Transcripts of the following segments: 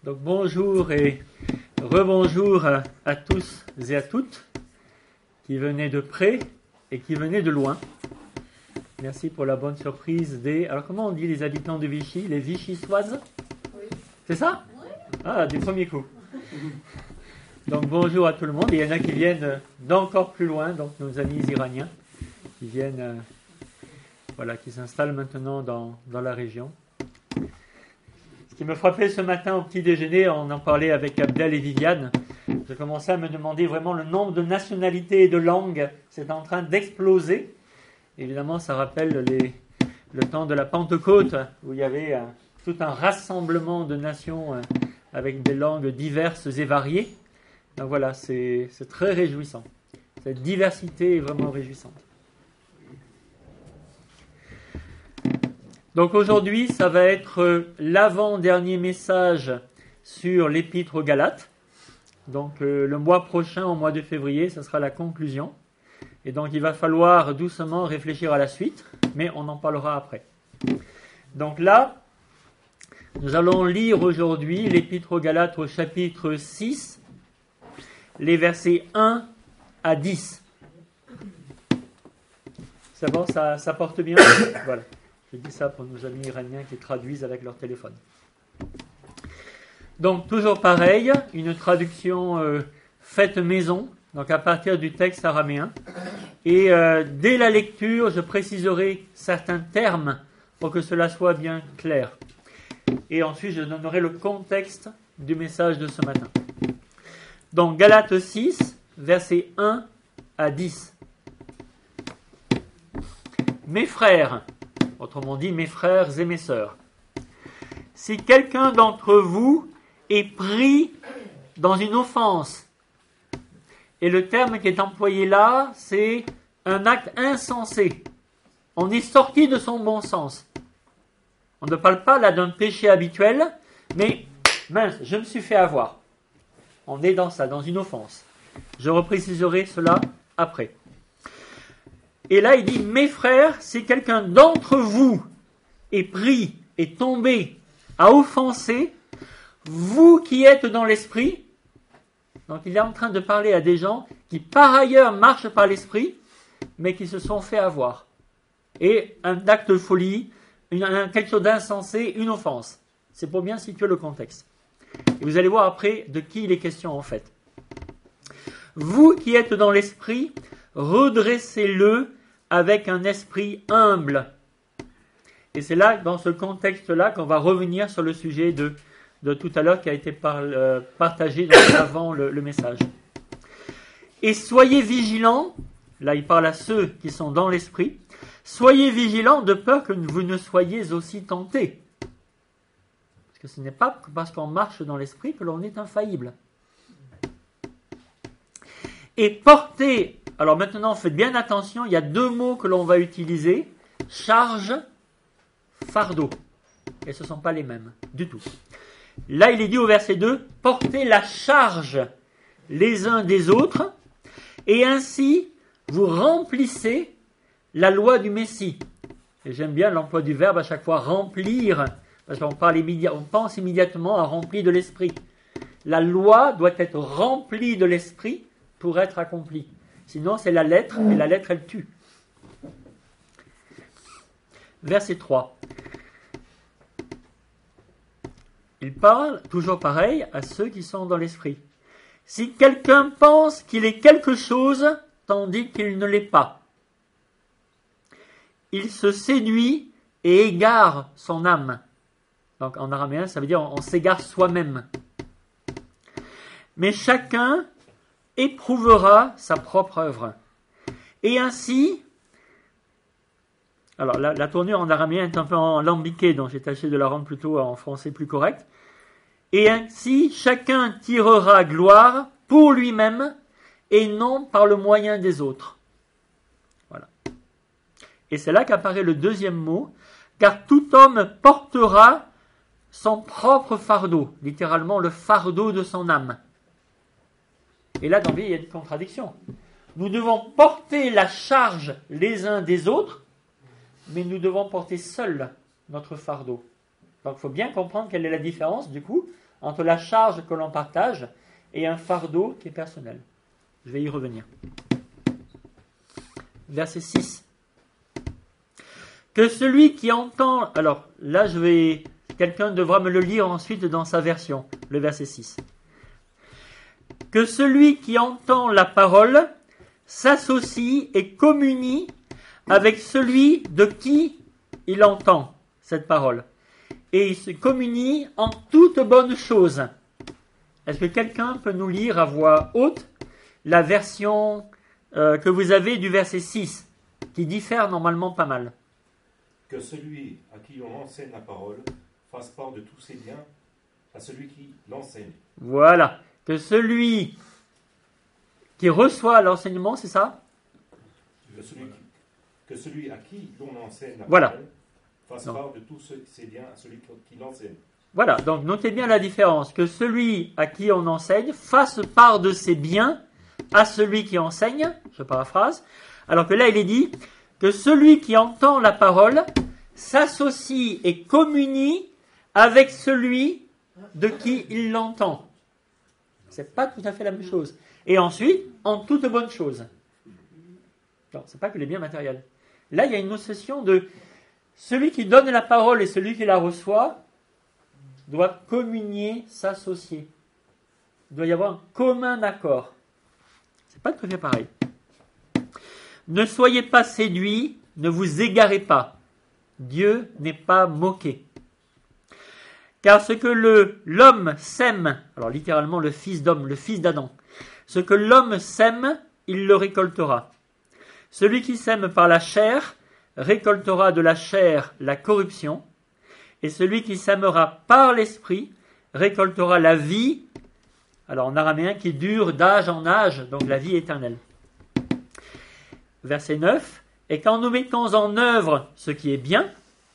Donc bonjour et rebonjour à tous et à toutes qui venaient de près et qui venaient de loin. Merci pour la bonne surprise des... Alors comment on dit les habitants de Vichy? Les Vichysoises? Oui. C'est ça? Oui. Ah, du premier coup. Donc bonjour à tout le monde. Il y en a qui viennent d'encore plus loin, donc nos amis iraniens qui viennent, qui s'installent maintenant dans la région. Ce qui me frappait ce matin au petit déjeuner, on en parlait avec Abdel et Viviane, je commençais à me demander vraiment le nombre de nationalités et de langues, c'est en train d'exploser. Évidemment, ça rappelle le temps de la Pentecôte, où il y avait tout un rassemblement de nations avec des langues diverses et variées. Donc voilà, c'est très réjouissant. Cette diversité est vraiment réjouissante. Donc aujourd'hui, ça va être l'avant-dernier message sur l'épître aux Galates. Donc le mois prochain, au mois de février, ça sera la conclusion. Et donc il va falloir doucement réfléchir à la suite, mais on en parlera après. Donc là, nous allons lire aujourd'hui l'épître aux Galates au chapitre 6, les versets 1 à 10. C'est bon, ça porte bien? Voilà. Je dis ça pour nos amis iraniens qui traduisent avec leur téléphone. Donc, toujours pareil, une traduction faite maison, donc à partir du texte araméen. Et dès la lecture, je préciserai certains termes pour que cela soit bien clair. Et ensuite, je donnerai le contexte du message de ce matin. Donc, Galates 6, versets 1 à 10. Mes frères, autrement dit, mes frères et mes sœurs, si quelqu'un d'entre vous est pris dans une offense, et le terme qui est employé là, c'est un acte insensé. On est sorti de son bon sens. On ne parle pas là d'un péché habituel, mais mince, je me suis fait avoir. On est dans ça, dans une offense. Je repréciserai cela après. Et là, il dit, mes frères, si quelqu'un d'entre vous est pris, est tombé, a offensé, vous qui êtes dans l'esprit, donc il est en train de parler à des gens qui par ailleurs marchent par l'esprit, mais qui se sont fait avoir. Et un acte de folie, quelque chose d'insensé, une offense. C'est pour bien situer le contexte. Et vous allez voir après de qui il est question en fait. Vous qui êtes dans l'esprit, redressez-le avec un esprit humble. Et c'est là, dans ce contexte-là, qu'on va revenir sur le sujet de tout à l'heure qui a été partagé avant le message. Et soyez vigilants, là il parle à ceux qui sont dans l'esprit, soyez vigilants de peur que vous ne soyez aussi tentés. Parce que ce n'est pas parce qu'on marche dans l'esprit que l'on est infaillible. Et portez, alors maintenant faites bien attention, il y a deux mots que l'on va utiliser, charge, fardeau. Et ce ne sont pas les mêmes, du tout. Là, il est dit au verset 2, portez la charge les uns des autres, et ainsi vous remplissez la loi du Messie. Et j'aime bien l'emploi du verbe à chaque fois, remplir, parce qu'on pense immédiatement à remplir de l'esprit. La loi doit être remplie de l'esprit pour être accomplie. Sinon, c'est la lettre, et la lettre, elle tue. Verset 3. Il parle, toujours pareil, à ceux qui sont dans l'esprit. Si quelqu'un pense qu'il est quelque chose, tandis qu'il ne l'est pas, il se séduit et égare son âme. Donc en araméen, ça veut dire on s'égare soi-même. Mais chacun éprouvera sa propre œuvre. Et ainsi, alors la tournure en araméen est un peu alambiquée, donc j'ai tâché de la rendre plutôt en français plus correct. Et ainsi, chacun tirera gloire pour lui-même et non par le moyen des autres. Voilà. Et c'est là qu'apparaît le deuxième mot, car tout homme portera son propre fardeau, littéralement le fardeau de son âme. Et là, dans vie, il y a une contradiction. Nous devons porter la charge les uns des autres, mais nous devons porter seuls notre fardeau. Donc il faut bien comprendre quelle est la différence, du coup, entre la charge que l'on partage et un fardeau qui est personnel. Je vais y revenir. Verset 6. Que celui qui entend... Alors là, quelqu'un devra me le lire ensuite dans sa version, le verset 6. Que celui qui entend la parole s'associe et communie avec celui de qui il entend cette parole. Et il se communie en toute bonne chose. Est-ce que quelqu'un peut nous lire à voix haute la version que vous avez du verset 6, qui diffère normalement pas mal? Que celui à qui on enseigne la parole fasse part de tous ses biens à celui qui l'enseigne. Voilà. Que celui qui reçoit l'enseignement, c'est ça? Que celui à qui l'on enseigne la voilà. parole fasse part de tous ses biens à celui qui l'enseigne. Voilà, donc notez bien la différence. Que celui à qui on enseigne fasse part de ses biens à celui qui enseigne, je paraphrase, alors que là il est dit que celui qui entend la parole s'associe et communie avec celui de qui il l'entend. C'est pas tout à fait la même chose. Et ensuite, en toute bonne chose. Non, c'est pas que les biens matériels. Là, il y a une notion de celui qui donne la parole et celui qui la reçoit doit communier, s'associer. Il doit y avoir un commun accord. C'est pas tout à fait pareil. Ne soyez pas séduits, ne vous égarez pas. Dieu n'est pas moqué. Car ce que l'homme sème, alors littéralement le fils d'homme, le fils d'Adam, ce que l'homme sème, il le récoltera. Celui qui sème par la chair récoltera de la chair la corruption, et celui qui sèmera par l'esprit récoltera la vie, alors en araméen qui dure d'âge en âge, donc la vie éternelle. Verset 9, et quand nous mettons en œuvre ce qui est bien,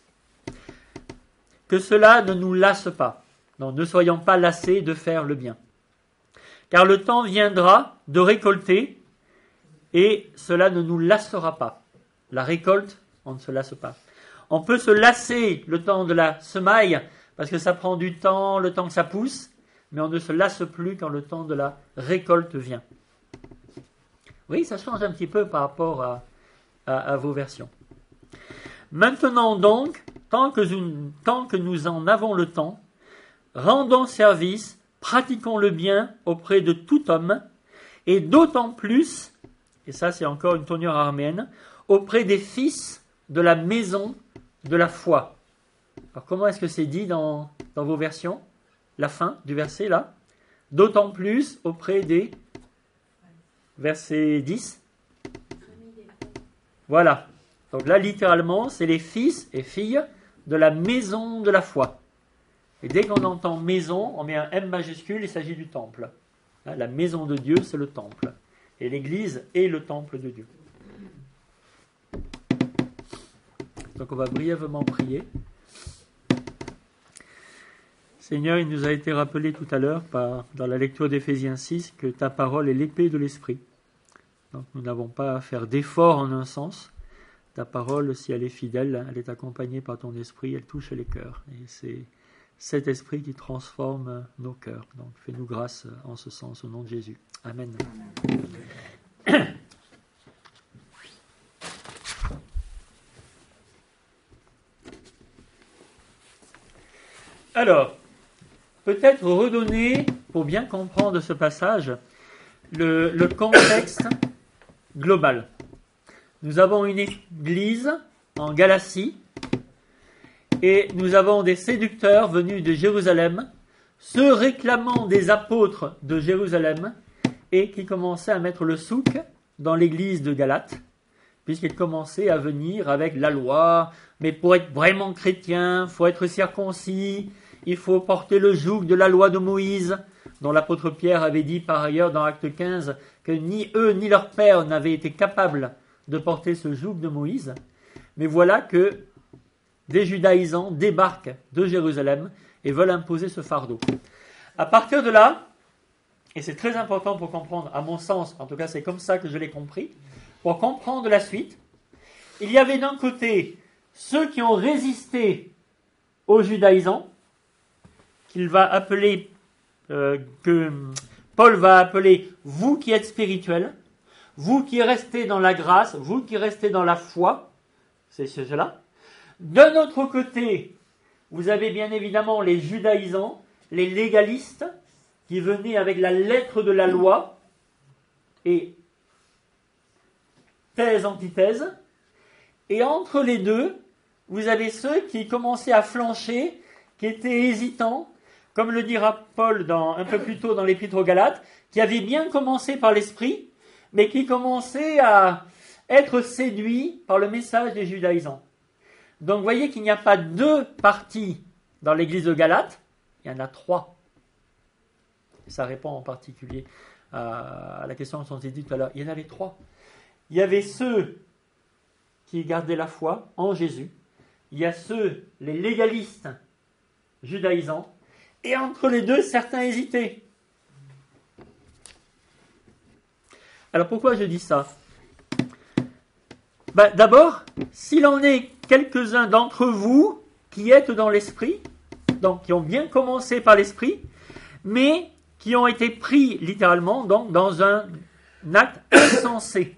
que cela ne nous lasse pas. Donc ne soyons pas lassés de faire le bien. Car le temps viendra de récolter et cela ne nous lassera pas. La récolte, on ne se lasse pas. On peut se lasser le temps de la semaille parce que ça prend du temps, le temps que ça pousse, mais on ne se lasse plus quand le temps de la récolte vient. Oui, ça change un petit peu par rapport à vos versions. Maintenant donc, tant que nous en avons le temps, rendons service, pratiquons le bien auprès de tout homme, et d'autant plus, et ça c'est encore une tournure araméenne, auprès des fils de la maison de la foi. Alors comment est-ce que c'est dit dans vos versions? La fin du verset là. D'autant plus auprès des... Verset 10. Voilà. Donc là, littéralement, c'est les fils et filles de la maison de la foi. Et dès qu'on entend maison, on met un M majuscule, il s'agit du temple. La maison de Dieu, c'est le temple. Et l'Église est le temple de Dieu. Donc on va brièvement prier. Seigneur, il nous a été rappelé tout à l'heure, dans la lecture d'Éphésiens 6, que ta parole est l'épée de l'esprit. Donc nous n'avons pas à faire d'efforts en un sens. Ta parole, si elle est fidèle, elle est accompagnée par ton esprit, elle touche les cœurs. Et c'est cet esprit qui transforme nos cœurs. Donc fais-nous grâce en ce sens, au nom de Jésus. Amen. Alors, peut-être redonner, pour bien comprendre ce passage, le contexte global. Nous avons une église en Galatie et nous avons des séducteurs venus de Jérusalem, se réclamant des apôtres de Jérusalem et qui commençaient à mettre le souk dans l'église de Galate, puisqu'ils commençaient à venir avec la loi, mais pour être vraiment chrétien, il faut être circoncis, il faut porter le joug de la loi de Moïse, dont l'apôtre Pierre avait dit par ailleurs dans Acte 15 que ni eux ni leur père n'avaient été capables de porter ce joug de Moïse. Mais voilà que des judaïsants débarquent de Jérusalem et veulent imposer ce fardeau. À partir de là, et c'est très important pour comprendre, à mon sens, en tout cas c'est comme ça que je l'ai compris, pour comprendre la suite, il y avait d'un côté ceux qui ont résisté aux judaïsants, qu'il va appeler que Paul va appeler « vous qui êtes spirituels », vous qui restez dans la grâce, vous qui restez dans la foi, c'est cela. D'un autre côté, vous avez bien évidemment les judaïsants, les légalistes, qui venaient avec la lettre de la loi, et thèse, antithèse. Et entre les deux, vous avez ceux qui commençaient à flancher, qui étaient hésitants, comme le dira Paul un peu plus tôt dans l'Épître aux Galates, qui avaient bien commencé par l'esprit, mais qui commençaient à être séduits par le message des judaïsants. Donc vous voyez qu'il n'y a pas deux parties dans l'église de Galates, il y en a trois. Ça répond en particulier à la question qu'on s'est dit tout à l'heure. Il y en avait trois. Il y avait ceux qui gardaient la foi en Jésus. Il y a ceux, les légalistes judaïsants. Et entre les deux, certains hésitaient. Alors pourquoi je dis ça ? D'abord, s'il en est quelques-uns d'entre vous qui êtes dans l'esprit, donc qui ont bien commencé par l'esprit, mais qui ont été pris littéralement donc, dans un acte insensé.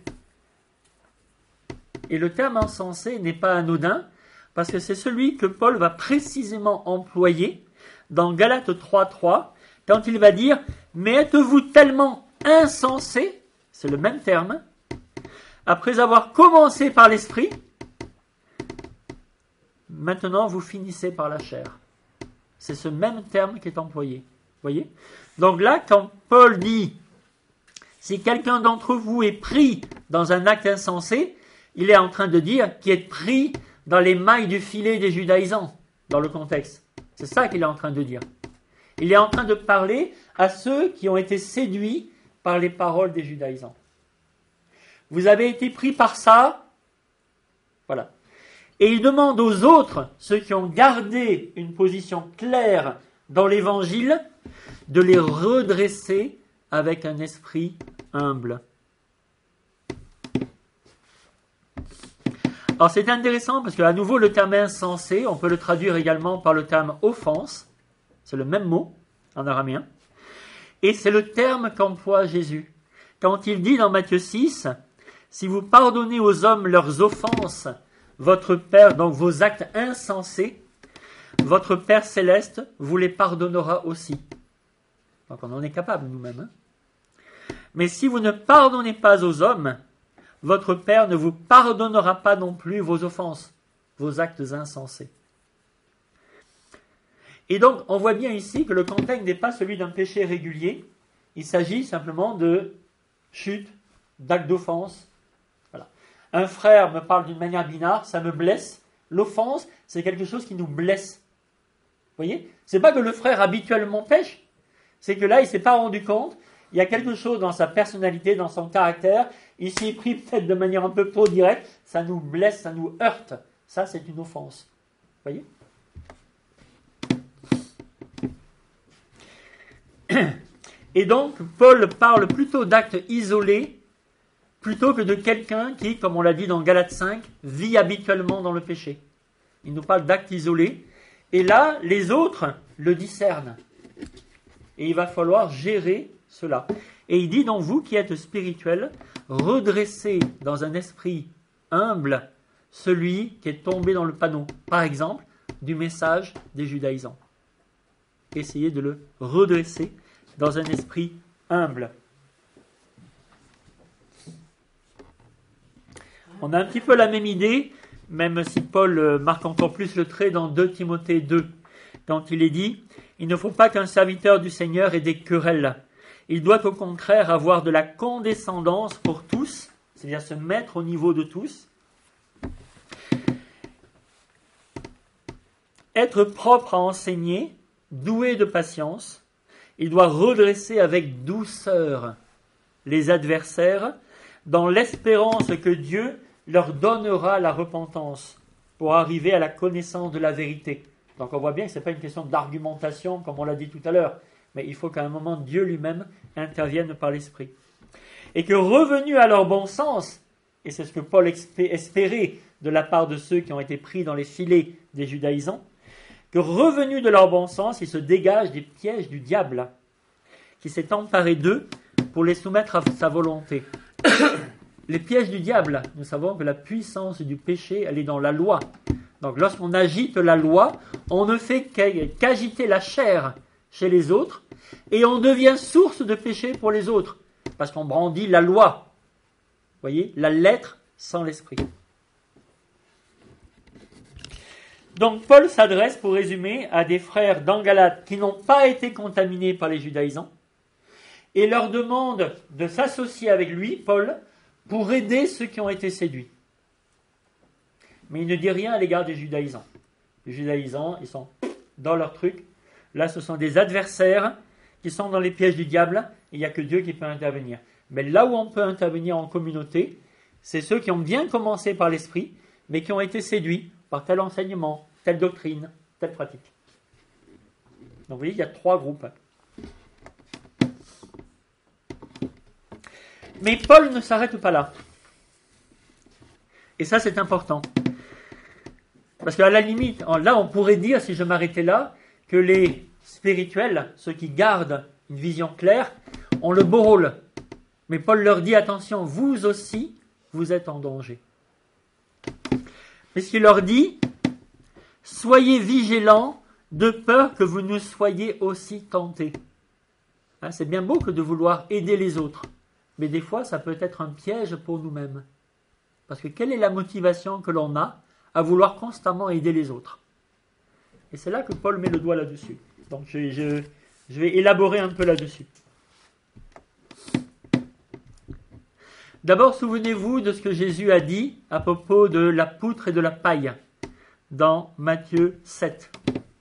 Et le terme insensé n'est pas anodin, parce que c'est celui que Paul va précisément employer dans Galates 3.3, quand il va dire « Mais êtes-vous tellement insensés ?» C'est le même terme. Après avoir commencé par l'esprit, maintenant vous finissez par la chair. C'est ce même terme qui est employé. Voyez ? Donc là, quand Paul dit « Si quelqu'un d'entre vous est pris dans un acte insensé », il est en train de dire qu'il est pris dans les mailles du filet des judaïsants, dans le contexte. C'est ça qu'il est en train de dire. Il est en train de parler à ceux qui ont été séduits par les paroles des judaïsants. Vous avez été pris par ça, voilà. Et il demande aux autres, ceux qui ont gardé une position claire dans l'évangile, de les redresser avec un esprit humble. Alors c'est intéressant parce que à nouveau le terme insensé, on peut le traduire également par le terme offense, c'est le même mot en araméen, et c'est le terme qu'emploie Jésus. Quand il dit dans Matthieu 6, « Si vous pardonnez aux hommes leurs offenses, votre Père, donc vos actes insensés, votre Père céleste vous les pardonnera aussi. » Donc on en est capable nous-mêmes. Hein. Mais si vous ne pardonnez pas aux hommes, votre Père ne vous pardonnera pas non plus vos offenses, vos actes insensés. Et donc, on voit bien ici que le contexte n'est pas celui d'un péché régulier. Il s'agit simplement de chute, d'actes d'offense. Voilà. Un frère me parle d'une manière binaire, ça me blesse. L'offense, c'est quelque chose qui nous blesse. Vous voyez ? C'est pas que le frère habituellement pêche, c'est que là, il s'est pas rendu compte. Il y a quelque chose dans sa personnalité, dans son caractère. Il s'y est pris peut-être de manière un peu trop directe. Ça nous blesse, ça nous heurte. Ça, c'est une offense. Vous voyez ? Et donc, Paul parle plutôt d'actes isolés, plutôt que de quelqu'un qui, comme on l'a dit dans Galates 5, vit habituellement dans le péché. Il nous parle d'actes isolés. Et là, les autres le discernent. Et il va falloir gérer cela. Et il dit donc, vous qui êtes spirituels, redressez dans un esprit humble celui qui est tombé dans le panneau, par exemple, du message des judaïsants. Essayez de le redresser dans un esprit humble. On a un petit peu la même idée, même si Paul marque encore plus le trait dans 2 Timothée 2, quand il est dit « Il ne faut pas qu'un serviteur du Seigneur ait des querelles. Il doit au contraire avoir de la condescendance pour tous, c'est-à-dire se mettre au niveau de tous, être propre à enseigner, doué de patience. Il doit redresser avec douceur les adversaires dans l'espérance que Dieu leur donnera la repentance pour arriver à la connaissance de la vérité. » Donc on voit bien que ce n'est pas une question d'argumentation comme on l'a dit tout à l'heure, mais il faut qu'à un moment Dieu lui-même intervienne par l'Esprit. Et que revenus à leur bon sens, et c'est ce que Paul espérait de la part de ceux qui ont été pris dans les filets des judaïsants, que revenus de leur bon sens, ils se dégagent des pièges du diable qui s'est emparé d'eux pour les soumettre à sa volonté. Les pièges du diable, nous savons que la puissance du péché, elle est dans la loi. Donc lorsqu'on agite la loi, on ne fait qu'agiter la chair chez les autres et on devient source de péché pour les autres parce qu'on brandit la loi. Vous voyez, la lettre sans l'esprit. Donc Paul s'adresse, pour résumer, à des frères dans Galate qui n'ont pas été contaminés par les judaïsants et leur demande de s'associer avec lui, Paul, pour aider ceux qui ont été séduits. Mais il ne dit rien à l'égard des judaïsants. Les judaïsants, ils sont dans leur truc. Là, ce sont des adversaires qui sont dans les pièges du diable. Il n'y a que Dieu qui peut intervenir. Mais là où on peut intervenir en communauté, c'est ceux qui ont bien commencé par l'esprit, mais qui ont été séduits par tel enseignement, telle doctrine, telle pratique. Donc vous voyez, il y a 3 groupes. Mais Paul ne s'arrête pas là. Et ça, c'est important. Parce qu'à la limite, là, on pourrait dire, si je m'arrêtais là, que les spirituels, ceux qui gardent une vision claire, ont le beau rôle. Mais Paul leur dit, attention, vous aussi, vous êtes en danger. Puisqu'il leur dit, soyez vigilants de peur que vous ne soyez aussi tentés. Hein, c'est bien beau que de vouloir aider les autres. Mais des fois, ça peut être un piège pour nous-mêmes. Parce que quelle est la motivation que l'on a à vouloir constamment aider les autres? Et c'est là que Paul met le doigt là-dessus. Donc je vais élaborer un peu là-dessus. D'abord, souvenez-vous de ce que Jésus a dit à propos de la poutre et de la paille dans Matthieu 7.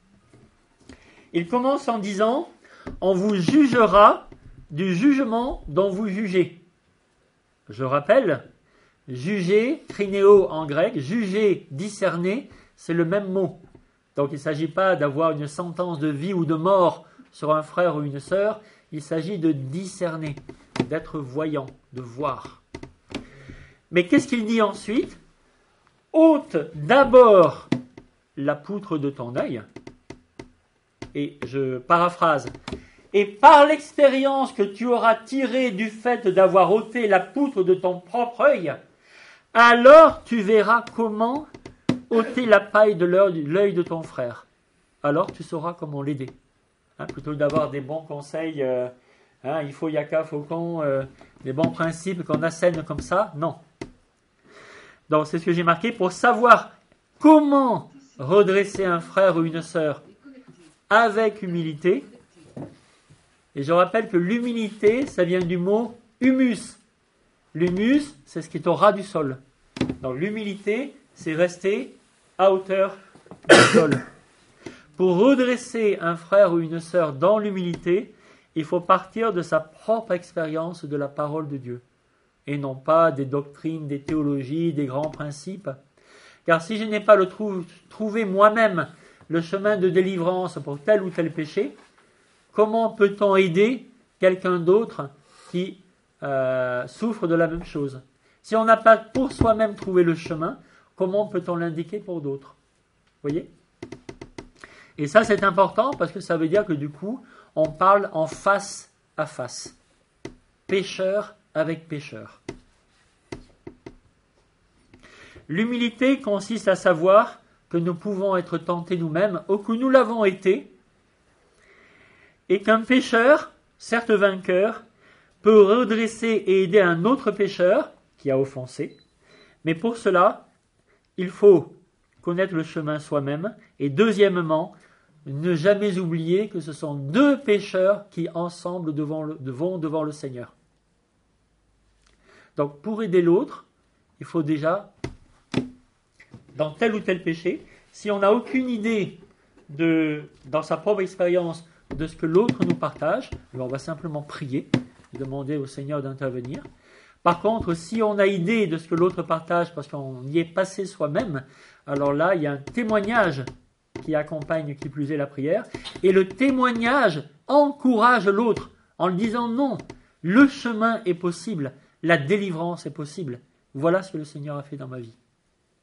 Il commence en disant « On vous jugera du jugement dont vous jugez ». Je rappelle, juger, krinéo en grec, juger, discerner, c'est le même mot. Donc il ne s'agit pas d'avoir une sentence de vie ou de mort sur un frère ou une sœur, il s'agit de discerner, d'être voyant, de voir. Mais qu'est-ce qu'il dit ensuite? Ôte d'abord la poutre de ton œil, et je paraphrase, et par l'expérience que tu auras tirée du fait d'avoir ôté la poutre de ton propre œil, alors tu verras comment ôter la paille de l'œil de ton frère. Alors tu sauras comment l'aider. Plutôt que d'avoir des bons conseils, il faut yaka, faucon, des bons principes qu'on assène comme ça, non. Donc c'est ce que j'ai marqué, pour savoir comment redresser un frère ou une sœur avec humilité. Et je rappelle que l'humilité, ça vient du mot humus. L'humus, c'est ce qui est au ras du sol. Donc l'humilité, c'est rester à hauteur du sol. Pour redresser un frère ou une sœur dans l'humilité, il faut partir de sa propre expérience de la parole de Dieu, et non pas des doctrines, des théologies, des grands principes. Car si je n'ai pas trouvé moi-même le chemin de délivrance pour tel ou tel péché, comment peut-on aider quelqu'un d'autre qui souffre de la même chose? Si on n'a pas pour soi-même trouvé le chemin, comment peut-on l'indiquer pour d'autres? Vous voyez? Et ça, c'est important parce que ça veut dire que du coup, on parle en face à face. Pécheur avec pécheur. L'humilité consiste à savoir que nous pouvons être tentés nous-mêmes, ou que nous l'avons été, et qu'un pécheur, certes vainqueur, peut redresser et aider un autre pécheur qui a offensé, mais pour cela, il faut connaître le chemin soi-même, et deuxièmement, ne jamais oublier que ce sont 2 pécheurs qui ensemble vont devant le Seigneur. Donc pour aider l'autre, il faut déjà, dans tel ou tel péché, si on n'a aucune idée dans sa propre expérience de ce que l'autre nous partage, on va simplement prier, demander au Seigneur d'intervenir. Par contre, si on a idée de ce que l'autre partage parce qu'on y est passé soi-même, alors là, il y a un témoignage qui accompagne qui plus est la prière, et le témoignage encourage l'autre en le disant non, le chemin est possible, la délivrance est possible. Voilà ce que le Seigneur a fait dans ma vie.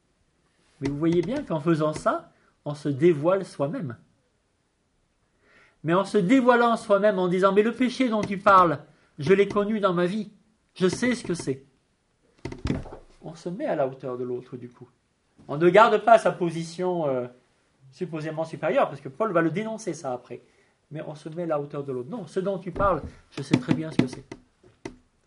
Mais vous voyez bien qu'en faisant ça, on se dévoile soi-même. mais en se dévoilant soi-même, en disant « Mais le péché dont tu parles, je l'ai connu dans ma vie, je sais ce que c'est. » On se met à la hauteur de l'autre du coup. On ne garde pas sa position supposément supérieure, parce que Paul va le dénoncer ça après. Mais on se met à la hauteur de l'autre. Non, ce dont tu parles, je sais très bien ce que c'est. Vous voyez ?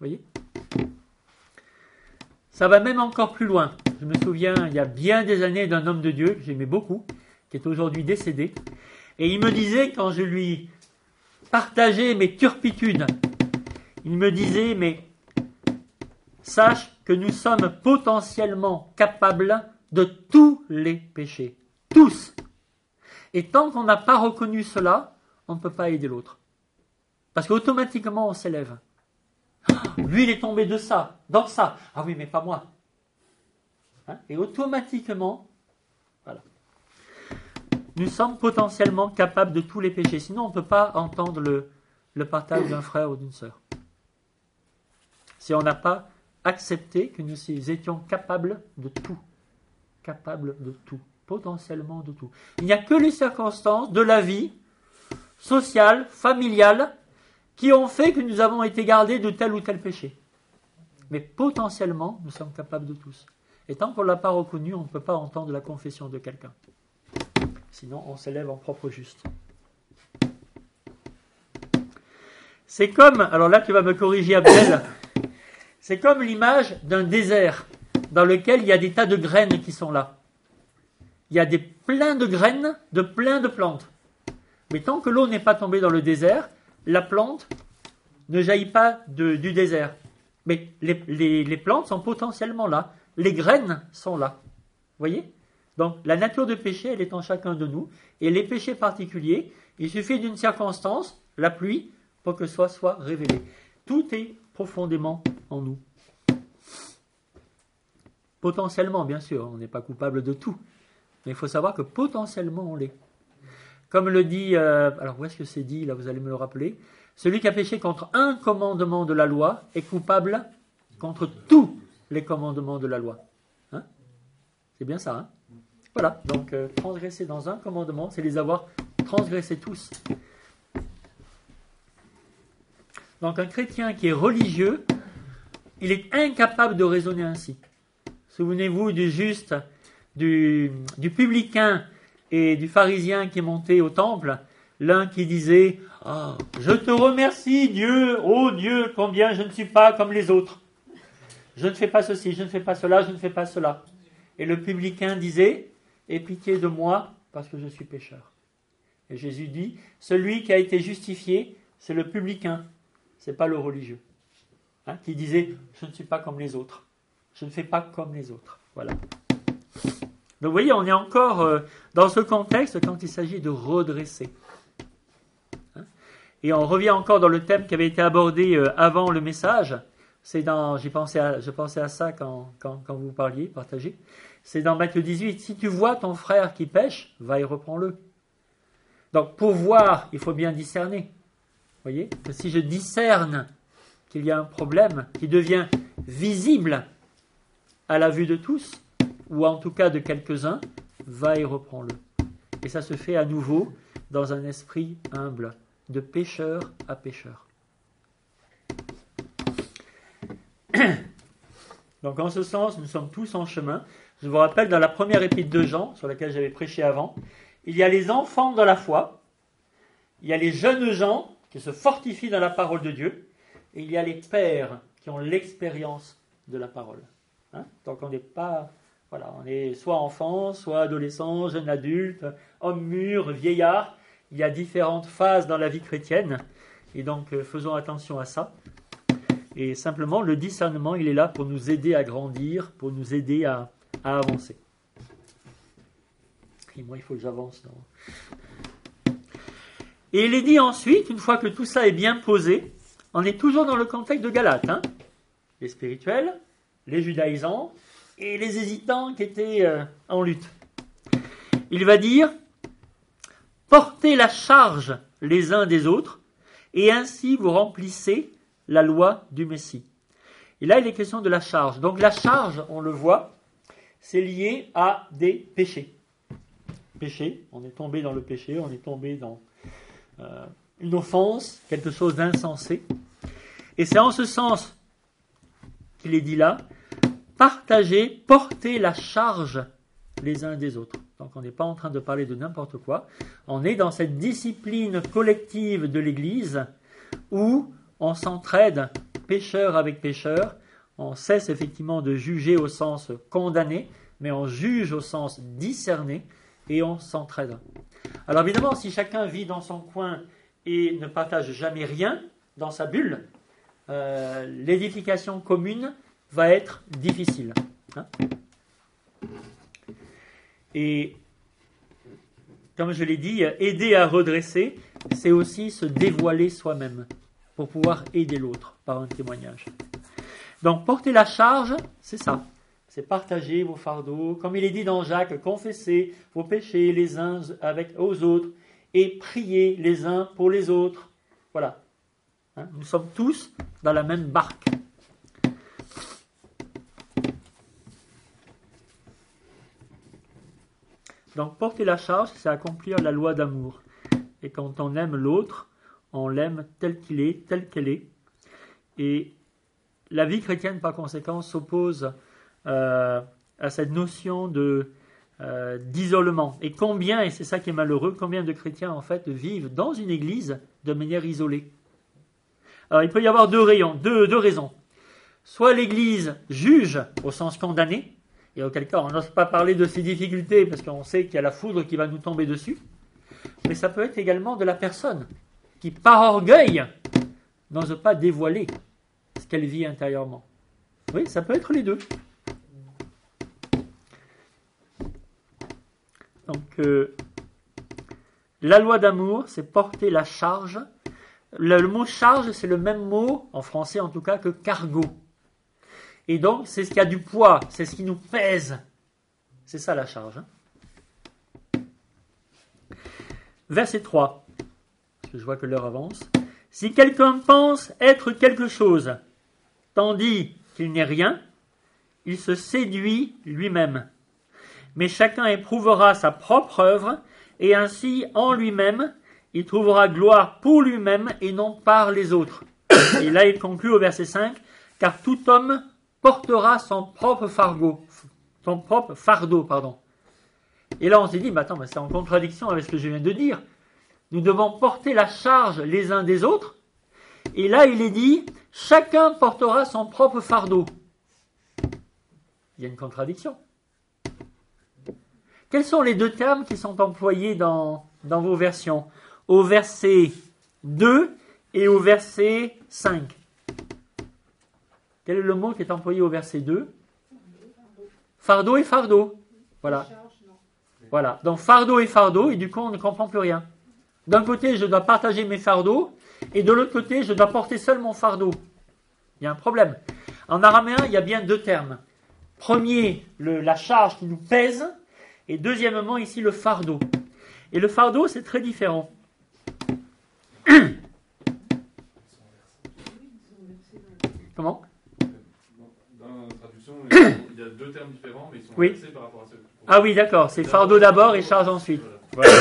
Ça va même encore plus loin. Je me souviens, il y a bien des années, d'un homme de Dieu que j'aimais beaucoup, qui est aujourd'hui décédé. Et il me disait, quand je lui partageais mes turpitudes, il me disait, mais sache que nous sommes potentiellement capables de tous les péchés. Tous. Et tant qu'on n'a pas reconnu cela, on ne peut pas aider l'autre. Parce qu'automatiquement, on s'élève. Lui, il est tombé de ça, dans ça. Ah oui, mais pas moi. Et automatiquement, voilà. Nous sommes potentiellement capables de tous les péchés. Sinon, on ne peut pas entendre le partage d'un frère ou d'une sœur. Si on n'a pas accepté que nous étions capables de tout. Capables de tout. Potentiellement de tout. Il n'y a que les circonstances de la vie sociale, familiale, qui ont fait que nous avons été gardés de tel ou tel péché. Mais potentiellement, nous sommes capables de tous. Et tant qu'on ne l'a pas reconnu, on ne peut pas entendre la confession de quelqu'un. Sinon, on s'élève en propre juste. C'est comme, alors là tu vas me corriger Abdel, c'est comme l'image d'un désert dans lequel il y a des tas de graines qui sont là. Il y a plein de graines de plein de plantes. Mais tant que l'eau n'est pas tombée dans le désert, la plante ne jaillit pas du désert. Mais les plantes sont potentiellement là. Les graines sont là. Vous voyez ? Donc la nature de péché, elle est en chacun de nous. Et les péchés particuliers, il suffit d'une circonstance, la pluie, pour que ça soit révélé. Tout est profondément en nous. Potentiellement, bien sûr, on n'est pas coupable de tout. Mais il faut savoir que potentiellement, on l'est. Comme le dit, alors où est-ce que c'est dit, là vous allez me le rappeler, celui qui a péché contre un commandement de la loi est coupable contre tous les commandements de la loi. Hein ? C'est bien ça, hein ? Voilà, donc transgresser dans un commandement, c'est les avoir transgressés tous. Donc un chrétien qui est religieux, il est incapable de raisonner ainsi. Souvenez-vous du juste, du publicain et du pharisien qui est monté au temple, l'un qui disait « Ah, je te remercie Dieu, ô Dieu, combien je ne suis pas comme les autres. Je ne fais pas ceci, je ne fais pas cela, je ne fais pas cela. » Et le publicain disait « Aie pitié de moi parce que je suis pécheur. » Et Jésus dit « Celui qui a été justifié, c'est le publicain, c'est pas le religieux. » Qui disait « Je ne suis pas comme les autres. Je ne fais pas comme les autres. » Voilà. Donc vous voyez, on est encore dans ce contexte quand il s'agit de redresser. Et on revient encore dans le thème qui avait été abordé avant le message. C'est dans, je pensais à ça quand vous parliez, partagez. C'est dans Matthieu 18. Si tu vois ton frère qui pêche, va et reprends-le. Donc pour voir, il faut bien discerner. Vous voyez, que si je discerne qu'il y a un problème qui devient visible à la vue de tous, ou en tout cas de quelques-uns, va et reprends-le. Et ça se fait à nouveau dans un esprit humble, de pécheur à pécheur. Donc en ce sens, nous sommes tous en chemin. Je vous rappelle, dans la première épître de Jean, sur laquelle j'avais prêché avant, il y a les enfants de la foi, il y a les jeunes gens qui se fortifient dans la parole de Dieu, et il y a les pères qui ont l'expérience de la parole. Donc on n'est pas... Voilà, on est soit enfant, soit adolescent, jeune adulte, homme mûr, vieillard. Il y a différentes phases dans la vie chrétienne. Et donc, faisons attention à ça. Et simplement, le discernement, il est là pour nous aider à grandir, pour nous aider à avancer. Et moi, il faut que j'avance. Et il est dit ensuite, une fois que tout ça est bien posé, on est toujours dans le contexte de Galates. Les spirituels, les judaïsants, et les hésitants qui étaient en lutte. Il va dire « Portez la charge les uns des autres, et ainsi vous remplissez la loi du Messie. » Et là, il est question de la charge. Donc la charge, on le voit, c'est lié à des péchés. Péché, on est tombé dans le péché, on est tombé dans une offense, quelque chose d'insensé. Et c'est en ce sens qu'il est dit là, partager, porter la charge les uns des autres. Donc on n'est pas en train de parler de n'importe quoi. On est dans cette discipline collective de l'Église où on s'entraide pécheur avec pécheur. On cesse effectivement de juger au sens condamné, mais on juge au sens discerné et on s'entraide. Alors évidemment, si chacun vit dans son coin et ne partage jamais rien dans sa bulle, l'édification commune va être difficile. Et comme je l'ai dit, aider à redresser, c'est aussi se dévoiler soi-même pour pouvoir aider l'autre par un témoignage. Donc porter la charge, c'est ça. C'est partager vos fardeaux. Comme il est dit dans Jacques, confessez vos péchés les uns aux autres et priez les uns pour les autres. Voilà. Nous sommes tous dans la même barque. Donc porter la charge, c'est accomplir la loi d'amour. Et quand on aime l'autre, on l'aime tel qu'il est, tel qu'elle est. Et la vie chrétienne, par conséquent, s'oppose à cette notion d'isolement. Et combien, et c'est ça qui est malheureux, combien de chrétiens en fait vivent dans une église de manière isolée. Alors il peut y avoir deux raisons. Soit l'église juge au sens condamné, et auquel cas on n'ose pas parler de ses difficultés parce qu'on sait qu'il y a la foudre qui va nous tomber dessus. Mais ça peut être également de la personne qui, par orgueil, n'ose pas dévoiler ce qu'elle vit intérieurement. Oui, ça peut être les deux. Donc, la loi d'amour, c'est porter la charge. Le mot charge, c'est le même mot, en français en tout cas, que cargo. Et donc, c'est ce qui a du poids, c'est ce qui nous pèse. C'est ça la charge. Verset 3, parce que je vois que l'heure avance. Si quelqu'un pense être quelque chose, tandis qu'il n'est rien, il se séduit lui-même. Mais chacun éprouvera sa propre œuvre, et ainsi, en lui-même, il trouvera gloire pour lui-même et non par les autres. Et là, il conclut au verset 5, car tout homme portera son propre fardeau. Et là, on s'est dit, mais c'est en contradiction avec ce que je viens de dire. Nous devons porter la charge les uns des autres. Et là, il est dit, chacun portera son propre fardeau. Il y a une contradiction. Quels sont les deux termes qui sont employés dans vos versions? Au verset 2 et au verset 5. Quel est le mot qui est employé au verset 2? Fardeau et fardeau. Voilà. Voilà. Donc fardeau et fardeau, et du coup on ne comprend plus rien. D'un côté, je dois partager mes fardeaux, et de l'autre côté, je dois porter seul mon fardeau. Il y a un problème. En araméen, il y a bien deux termes. Premier, la charge qui nous pèse, et deuxièmement, ici, le fardeau. Et le fardeau, c'est très différent. Comment? Dans la traduction, il y a deux termes différents, mais ils sont inversés par rapport à ceux. Ah oui, d'accord. C'est fardeau d'abord et charge ensuite. Voilà.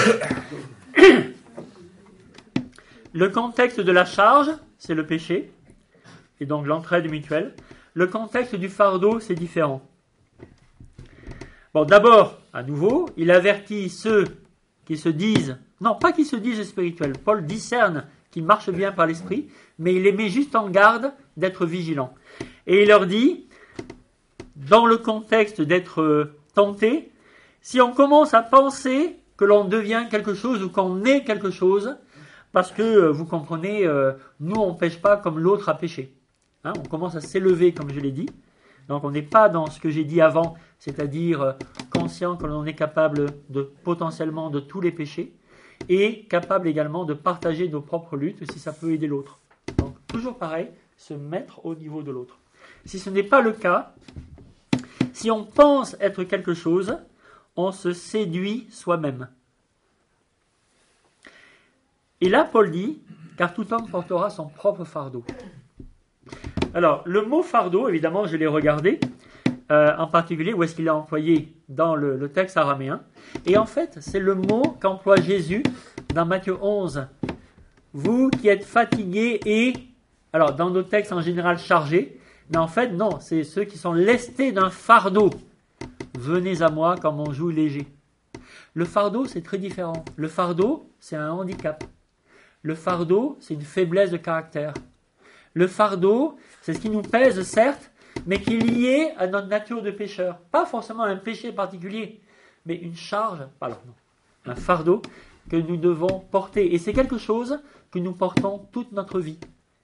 Le contexte de la charge, c'est le péché, et donc l'entraide mutuelle. Le contexte du fardeau, c'est différent. Bon, d'abord, à nouveau, il avertit ceux qui se disent, non, pas qui se disent spirituels. Paul discerne qu'ils marchent bien par l'esprit, mais il les met juste en garde d'être vigilants. Et il leur dit, dans le contexte d'être tenté, si on commence à penser que l'on devient quelque chose ou qu'on est quelque chose, parce que, vous comprenez, nous on ne pêche pas comme l'autre a péché. On commence à s'élever, comme je l'ai dit. Donc on n'est pas dans ce que j'ai dit avant, c'est-à-dire conscient que l'on est capable potentiellement de tous les péchés, et capable également de partager nos propres luttes si ça peut aider l'autre. Donc toujours pareil, se mettre au niveau de l'autre. Si ce n'est pas le cas, si on pense être quelque chose, on se séduit soi-même. Et là, Paul dit, car tout homme portera son propre fardeau. Alors, le mot fardeau, évidemment, je l'ai regardé, en particulier où est-ce qu'il est employé dans le texte araméen. Et en fait, c'est le mot qu'emploie Jésus dans Matthieu 11, vous qui êtes fatigués et, alors dans nos textes en général chargés, mais en fait non, c'est ceux qui sont lestés d'un fardeau. Venez à moi comme on joue léger. Le fardeau, c'est très différent. Le fardeau, c'est un handicap. Le fardeau, c'est une faiblesse de caractère. Le fardeau, c'est ce qui nous pèse, certes, mais qui est lié à notre nature de pécheur. Pas forcément un péché particulier, mais une charge, alors non, un fardeau que nous devons porter. Et c'est quelque chose que nous portons toute notre vie.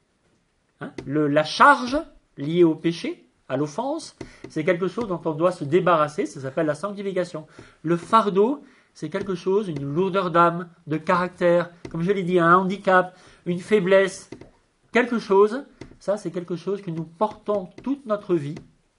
La charge liée au péché, à l'offense, c'est quelque chose dont on doit se débarrasser, ça s'appelle la sanctification. Le fardeau, c'est quelque chose, une lourdeur d'âme, de caractère, comme je l'ai dit, un handicap, une faiblesse, quelque chose, ça c'est quelque chose que nous portons toute notre vie,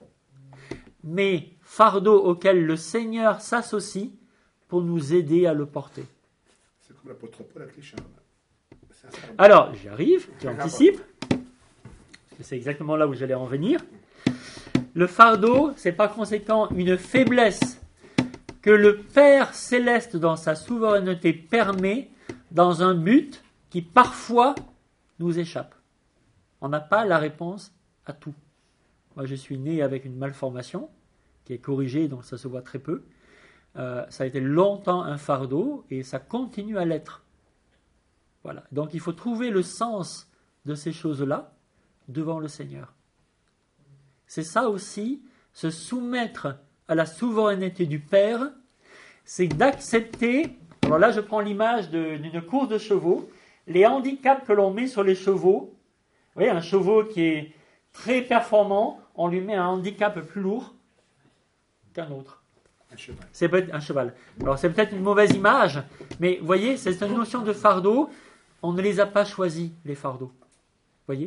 mais fardeau auquel le Seigneur s'associe pour nous aider à le porter. C'est comme l'apôtre Paul avec les charmes. Alors, j'y arrive, tu anticipes, parce que c'est exactement là où j'allais en venir. Le fardeau, c'est par conséquent une faiblesse que le Père céleste dans sa souveraineté permet dans un but qui parfois nous échappe. On n'a pas la réponse à tout. Moi, je suis né avec une malformation qui est corrigée, donc ça se voit très peu. Ça a été longtemps un fardeau et ça continue à l'être. Voilà. Donc il faut trouver le sens de ces choses-là devant le Seigneur. C'est ça aussi, se soumettre à la souveraineté du Père, c'est d'accepter, alors là je prends l'image d'une course de chevaux, les handicaps que l'on met sur les chevaux. Vous voyez, un cheval qui est très performant, on lui met un handicap plus lourd qu'un autre. Un cheval. C'est peut-être un cheval. Alors c'est peut-être une mauvaise image, mais vous voyez, c'est une notion de fardeau, on ne les a pas choisis, les fardeaux. Vous voyez ?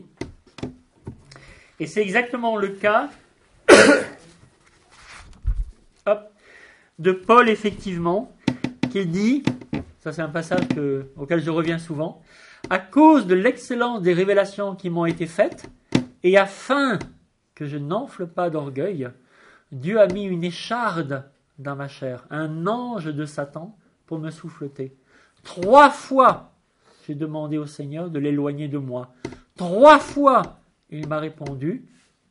Et c'est exactement le cas de Paul, effectivement, qui dit, ça c'est un passage auquel je reviens souvent, à cause de l'excellence des révélations qui m'ont été faites, et afin que je n'enfle pas d'orgueil, Dieu a mis une écharde dans ma chair, un ange de Satan pour me souffleter. 3 fois, j'ai demandé au Seigneur de l'éloigner de moi. 3 fois, il m'a répondu,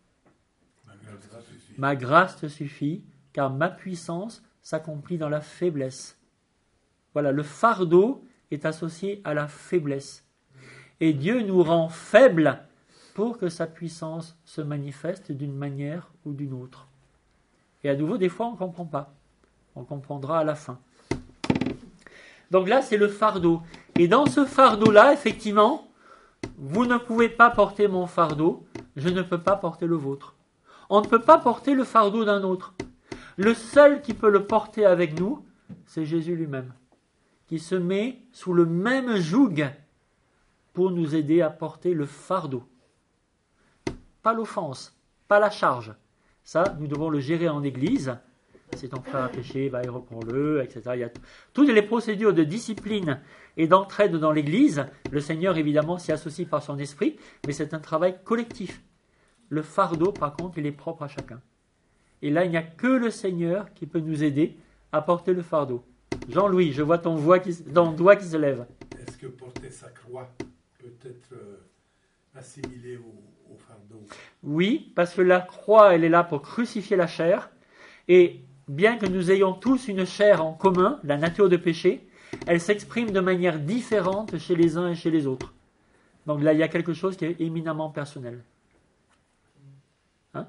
ma grâce te suffit, car ma puissance s'accomplit dans la faiblesse. Voilà, le fardeau est associé à la faiblesse. Et Dieu nous rend faibles pour que sa puissance se manifeste d'une manière ou d'une autre. Et à nouveau, des fois, on ne comprend pas. On comprendra à la fin. Donc là, c'est le fardeau. Et dans ce fardeau-là, effectivement, vous ne pouvez pas porter mon fardeau, je ne peux pas porter le vôtre. On ne peut pas porter le fardeau d'un autre. Le seul qui peut le porter avec nous, c'est Jésus lui-même, qui se met sous le même joug pour nous aider à porter le fardeau. Pas l'offense, pas la charge. Ça, nous devons le gérer en Église. Si ton frère a péché, va et reprends-le, etc. Il y a toutes les procédures de discipline et d'entraide dans l'Église. Le Seigneur, évidemment, s'y associe par son esprit, mais c'est un travail collectif. Le fardeau, par contre, il est propre à chacun. Et là, il n'y a que le Seigneur qui peut nous aider à porter le fardeau. Jean-Louis, je vois ton doigt qui se lève. Est-ce que porter sa croix peut être assimilé au fardeau? Oui, parce que la croix, elle est là pour crucifier la chair. Et bien que nous ayons tous une chair en commun, la nature de péché, elle s'exprime de manière différente chez les uns et chez les autres. Donc là, il y a quelque chose qui est éminemment personnel. Hein?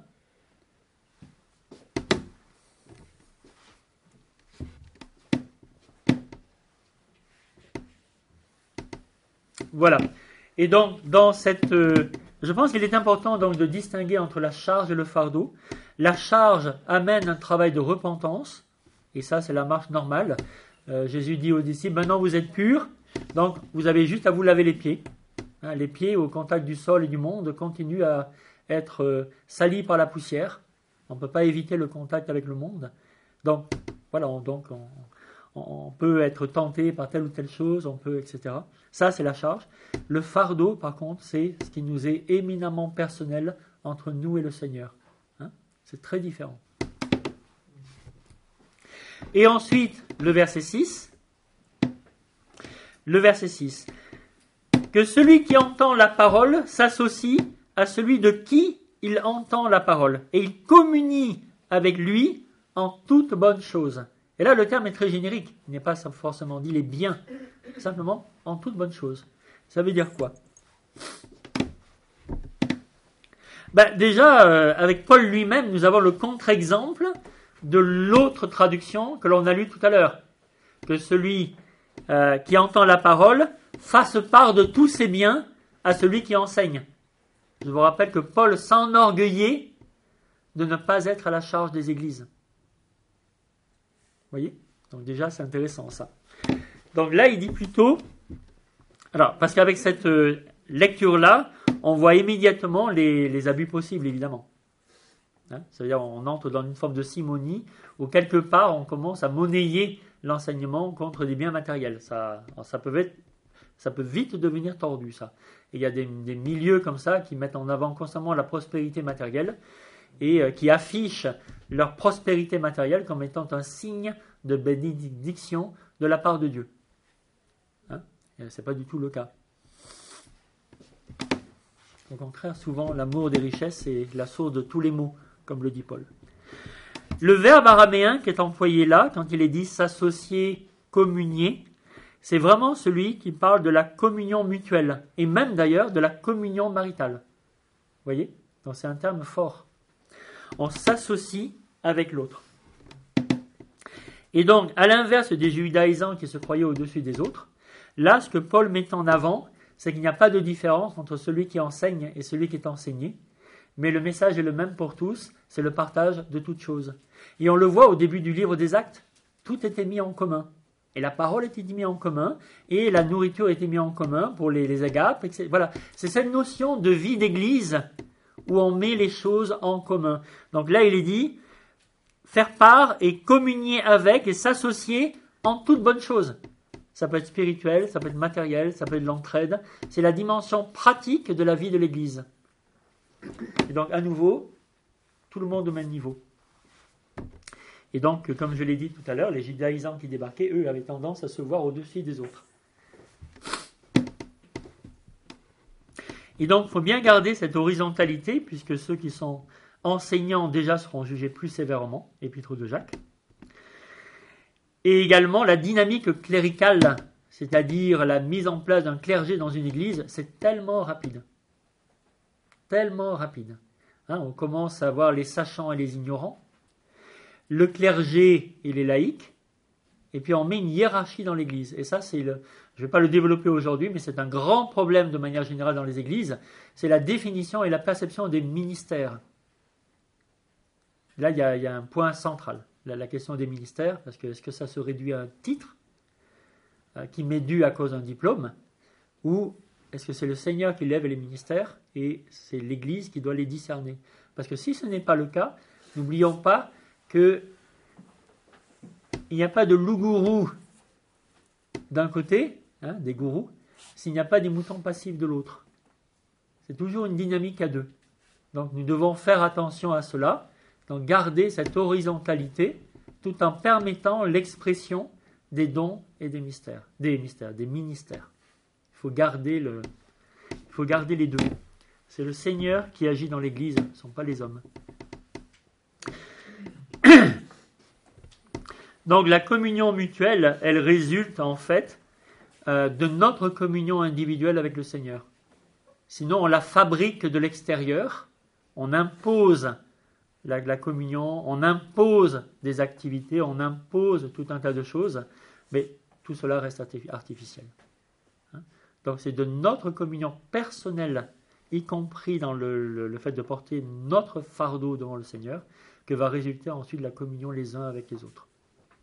Voilà. Et donc, dans cette... je pense qu'il est important donc de distinguer entre la charge et le fardeau. La charge amène un travail de repentance, et ça c'est la marche normale. Jésus dit aux disciples, maintenant vous êtes purs, donc vous avez juste à vous laver les pieds. Hein, les pieds au contact du sol et du monde continuent à être salis par la poussière. On ne peut pas éviter le contact avec le monde. Donc voilà, on peut être tenté par telle ou telle chose, etc. Ça c'est la charge. Le fardeau par contre, c'est ce qui nous est éminemment personnel entre nous et le Seigneur. C'est très différent. Et ensuite, le verset 6. Le verset 6. que celui qui entend la parole s'associe à celui de qui il entend la parole, et il communie avec lui en toute bonne chose. Et là, le terme est très générique. Il n'est pas forcément dit les biens, simplement en toute bonne chose. Ça veut dire quoi? Déjà, avec Paul lui-même, nous avons le contre-exemple de l'autre traduction que l'on a lue tout à l'heure. Que celui qui entend la parole fasse part de tous ses biens à celui qui enseigne. Je vous rappelle que Paul s'enorgueillait de ne pas être à la charge des églises. Vous voyez? Donc déjà, c'est intéressant ça. Donc là, il dit plutôt... Alors, parce qu'avec cette lecture-là, on voit immédiatement les abus possibles, évidemment. Hein? C'est-à-dire, on entre dans une forme de simonie, où quelque part, on commence à monnayer l'enseignement contre des biens matériels. Ça peut vite devenir tordu, ça. Et il y a des milieux comme ça qui mettent en avant constamment la prospérité matérielle et qui affichent leur prospérité matérielle comme étant un signe de bénédiction de la part de Dieu. Hein? Ce n'est pas du tout le cas. Au contraire, souvent, l'amour des richesses est la source de tous les maux, comme le dit Paul. Le verbe araméen qui est employé là, quand il est dit s'associer, communier, c'est vraiment celui qui parle de la communion mutuelle, et même d'ailleurs de la communion maritale. Vous voyez? Donc c'est un terme fort. On s'associe avec l'autre. Et donc, à l'inverse des judaïsants qui se croyaient au-dessus des autres, là, ce que Paul met en avant, c'est qu'il n'y a pas de différence entre celui qui enseigne et celui qui est enseigné, mais le message est le même pour tous, c'est le partage de toutes choses. Et on le voit au début du livre des Actes, tout était mis en commun. Et la parole était mise en commun, et la nourriture était mise en commun pour les agapes, etc. Voilà, c'est cette notion de vie d'église où on met les choses en commun. Donc là, il est dit, faire part et communier avec et s'associer en toute bonne chose. Ça peut être spirituel, ça peut être matériel, ça peut être l'entraide. C'est la dimension pratique de la vie de l'église. Et donc, à nouveau, tout le monde au même niveau. Et donc, comme je l'ai dit tout à l'heure, les judaïsants qui débarquaient, eux, avaient tendance à se voir au-dessus des autres. Et donc, il faut bien garder cette horizontalité, puisque ceux qui sont enseignants déjà seront jugés plus sévèrement, Épître de Jacques. Et également la dynamique cléricale, c'est-à-dire la mise en place d'un clergé dans une église, c'est tellement rapide. Tellement rapide. Hein, on commence à voir les sachants et les ignorants, le clergé et les laïcs, et puis on met une hiérarchie dans l'église. Et ça, je ne vais pas le développer aujourd'hui, mais c'est un grand problème de manière générale dans les églises, c'est la définition et la perception des ministères. Là, il y a un point central, la question des ministères, parce que est-ce que ça se réduit à un titre qui m'est dû à cause d'un diplôme, ou est-ce que c'est le Seigneur qui lève les ministères et c'est l'Église qui doit les discerner? Parce que si ce n'est pas le cas, n'oublions pas qu'il n'y a pas de loup-gourou d'un côté, hein, des gourous, s'il n'y a pas des moutons passifs de l'autre. C'est toujours une dynamique à deux. Donc nous devons faire attention à cela, donc garder cette horizontalité tout en permettant l'expression des dons et des ministères. Il faut garder les deux. C'est le Seigneur qui agit dans l'Église, ce ne sont pas les hommes. Donc la communion mutuelle, elle résulte en fait de notre communion individuelle avec le Seigneur. Sinon, on la fabrique de l'extérieur, on impose la communion, on impose des activités, on impose tout un tas de choses, mais tout cela reste artificiel. Donc c'est de notre communion personnelle, y compris dans le fait de porter notre fardeau devant le Seigneur, que va résulter ensuite la communion les uns avec les autres.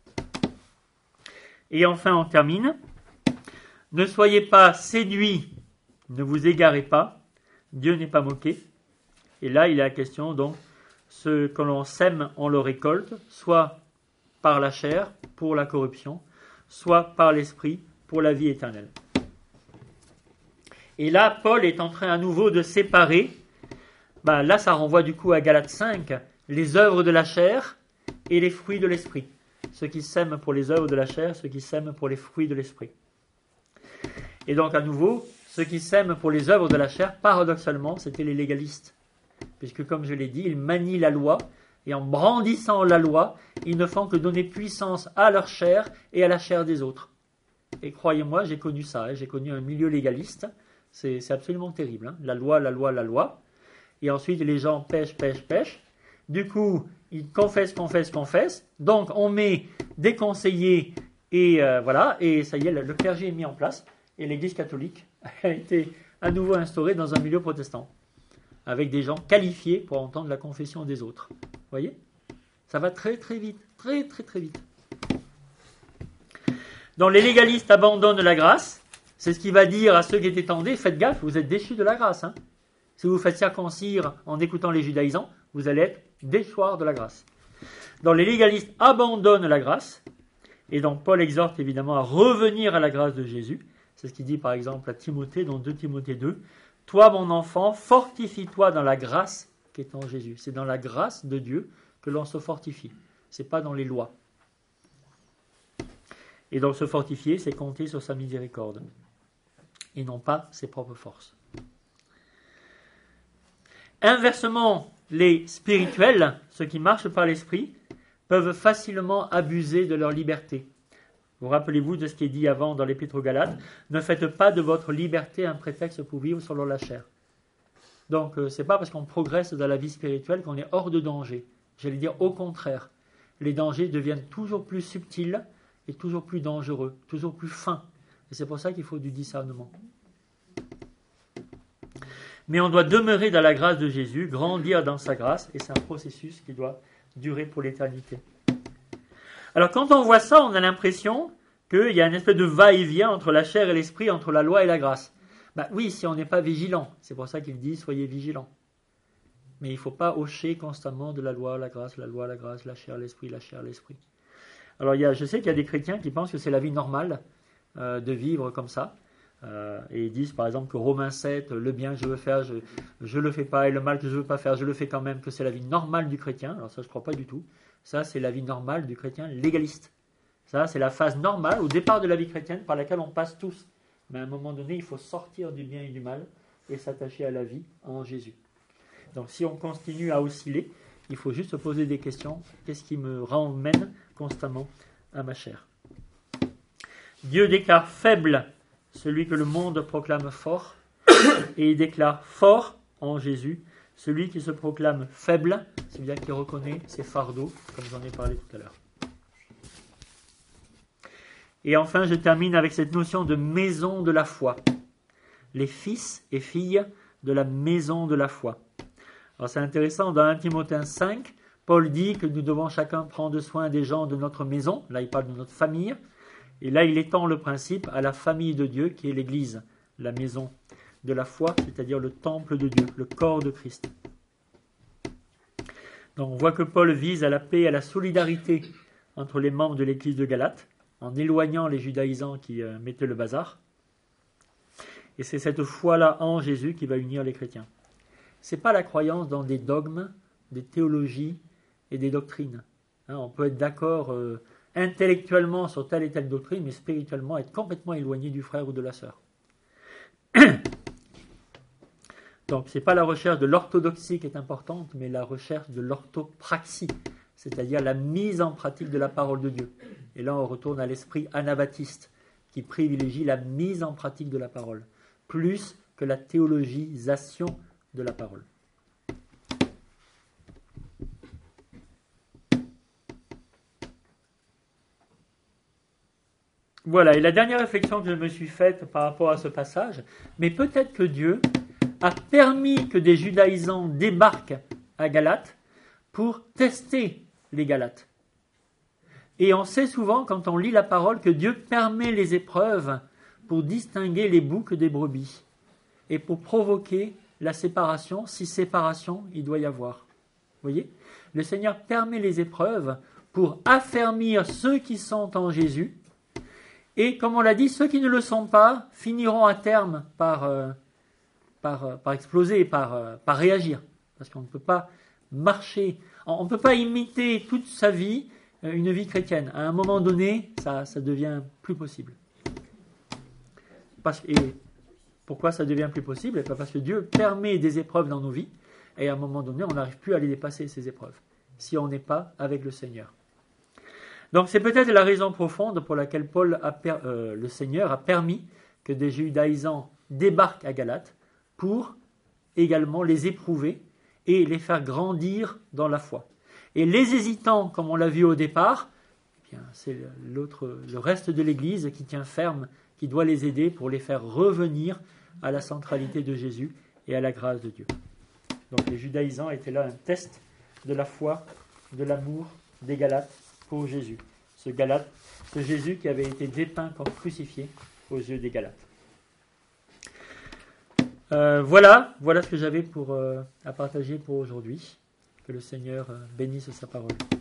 Et enfin, on termine. Ne soyez pas séduits, ne vous égarez pas, Dieu n'est pas moqué. Et là, il est la question, donc, ce que l'on sème, on le récolte, soit par la chair, pour la corruption, soit par l'esprit, pour la vie éternelle. Et là, Paul est en train à nouveau de séparer, là ça renvoie du coup à Galates 5, les œuvres de la chair et les fruits de l'esprit. Ceux qui sèment pour les œuvres de la chair, ceux qui sèment pour les fruits de l'esprit. Et donc à nouveau, ceux qui s'aiment pour les œuvres de la chair, paradoxalement, c'était les légalistes. Puisque, comme je l'ai dit, ils manient la loi, et en brandissant la loi, ils ne font que donner puissance à leur chair et à la chair des autres. Et croyez-moi, j'ai connu ça, j'ai connu un milieu légaliste, c'est absolument terrible. La loi, la loi, la loi. Et ensuite, les gens pêchent. Du coup, ils confessent. Donc, on met des conseillers, et voilà, et ça y est, le clergé est mis en place, et l'Église catholique a été à nouveau instaurée dans un milieu protestant, avec des gens qualifiés pour entendre la confession des autres. Vous voyez ? Ça va très très vite, très vite. Donc les légalistes abandonnent la grâce. C'est ce qu'il va dire à ceux qui étaient tendés, faites gaffe, vous êtes déchus de la grâce. Si vous faites circoncire en écoutant les judaïsants, vous allez être déchoirs de la grâce. Donc les légalistes abandonnent la grâce, et donc Paul exhorte évidemment à revenir à la grâce de Jésus. C'est ce qu'il dit par exemple à Timothée, dans 2 Timothée 2. Toi mon enfant, fortifie-toi dans la grâce qui est en Jésus. C'est dans la grâce de Dieu que l'on se fortifie. C'est pas dans les lois. Et donc se fortifier, c'est compter sur sa miséricorde, et non pas ses propres forces. Inversement, les spirituels, ceux qui marchent par l'esprit, peuvent facilement abuser de leur liberté. Vous rappelez-vous de ce qui est dit avant dans l'Épître aux Galates, ne faites pas de votre liberté un prétexte pour vivre selon la chair. Donc c'est pas parce qu'on progresse dans la vie spirituelle qu'on est hors de danger. J'allais dire au contraire, les dangers deviennent toujours plus subtils et toujours plus dangereux, toujours plus fins. Et c'est pour ça qu'il faut du discernement. Mais on doit demeurer dans la grâce de Jésus, grandir dans sa grâce, et c'est un processus qui doit durer pour l'éternité. Alors quand on voit ça, on a l'impression qu'il y a une espèce de va-et-vient entre la chair et l'esprit, entre la loi et la grâce. Oui, si on n'est pas vigilant, c'est pour ça qu'il dit « soyez vigilants ». Mais il ne faut pas hocher constamment de la loi, la grâce, la chair, l'esprit, la chair, l'esprit. Alors je sais qu'il y a des chrétiens qui pensent que c'est la vie normale de vivre comme ça. Et ils disent par exemple que Romains 7, le bien que je veux faire, je le fais pas, et le mal que je veux pas faire, je le fais quand même, que c'est la vie normale du chrétien. Alors ça, je ne crois pas du tout. Ça, c'est la vie normale du chrétien légaliste. Ça, c'est la phase normale au départ de la vie chrétienne par laquelle on passe tous. Mais à un moment donné, il faut sortir du bien et du mal et s'attacher à la vie en Jésus. Donc si on continue à osciller, il faut juste se poser des questions. Qu'est-ce qui me ramène constamment à ma chair ? Dieu déclare faible celui que le monde proclame fort, et il déclare fort en Jésus celui qui se proclame faible, c'est-à-dire qui reconnaît ses fardeaux, comme j'en ai parlé tout à l'heure. Et enfin, je termine avec cette notion de maison de la foi. Les fils et filles de la maison de la foi. Alors c'est intéressant, dans 1 Timothée 5, Paul dit que nous devons chacun prendre soin des gens de notre maison. Là, il parle de notre famille. Et là, il étend le principe à la famille de Dieu, qui est l'Église, la maison de la foi, c'est-à-dire le temple de Dieu, le corps de Christ. Donc on voit que Paul vise à la paix et à la solidarité entre les membres de l'Église de Galate, en éloignant les judaïsants qui mettaient le bazar. Et c'est cette foi-là en Jésus qui va unir les chrétiens. Ce n'est pas la croyance dans des dogmes, des théologies et des doctrines. On peut être d'accord intellectuellement sur telle et telle doctrine, mais spirituellement être complètement éloigné du frère ou de la sœur. Donc, ce n'est pas la recherche de l'orthodoxie qui est importante, mais la recherche de l'orthopraxie, c'est-à-dire la mise en pratique de la parole de Dieu. Et là, on retourne à l'esprit anabaptiste, qui privilégie la mise en pratique de la parole, plus que la théologisation de la parole. Voilà, et la dernière réflexion que je me suis faite par rapport à ce passage, mais peut-être que Dieu a permis que des judaïsants débarquent à Galate pour tester les Galates. Et on sait souvent, quand on lit la parole, que Dieu permet les épreuves pour distinguer les boucs des brebis et pour provoquer la séparation, si séparation il doit y avoir. Vous voyez ? Le Seigneur permet les épreuves pour affermir ceux qui sont en Jésus. Et comme on l'a dit, ceux qui ne le sont pas finiront à terme par exploser, par réagir. Parce qu'on ne peut pas marcher, on ne peut pas imiter toute sa vie une vie chrétienne. À un moment donné, ça devient plus possible. Pourquoi ça devient plus possible? Parce que Dieu permet des épreuves dans nos vies, et à un moment donné, on n'arrive plus à les dépasser, ces épreuves, si on n'est pas avec le Seigneur. Donc c'est peut-être la raison profonde pour laquelle le Seigneur a permis que des judaïsants débarquent à Galate pour également les éprouver et les faire grandir dans la foi. Et les hésitants, comme on l'a vu au départ, eh bien, c'est le reste de l'Église qui tient ferme, qui doit les aider pour les faire revenir à la centralité de Jésus et à la grâce de Dieu. Donc les judaïsants étaient là un test de la foi, de l'amour des Galates pour Jésus. Ce Jésus qui avait été dépeint comme crucifié aux yeux des Galates. Voilà ce que j'avais à partager pour aujourd'hui. Que le Seigneur bénisse sa parole.